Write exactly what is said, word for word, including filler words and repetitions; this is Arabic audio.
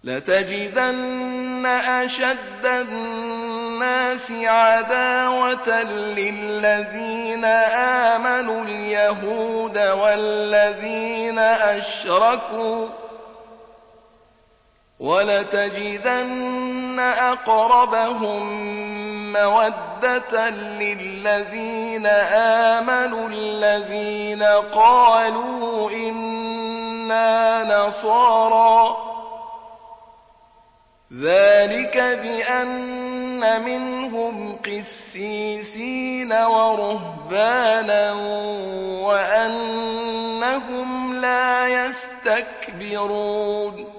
لتجدن أشد الناس عداوة للذين آمنوا اليهود والذين أشركوا ولتجدن أقربهم مودة للذين آمنوا الذين قالوا إنا نصارى ذلك بأن منهم قسيسين ورهبانا وأنهم لا يستكبرون